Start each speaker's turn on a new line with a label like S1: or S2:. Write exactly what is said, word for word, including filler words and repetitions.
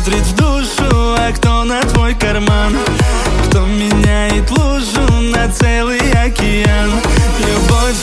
S1: смотрит в душу, а кто на твой карман? Кто меняет лужу на целый океан? Любовь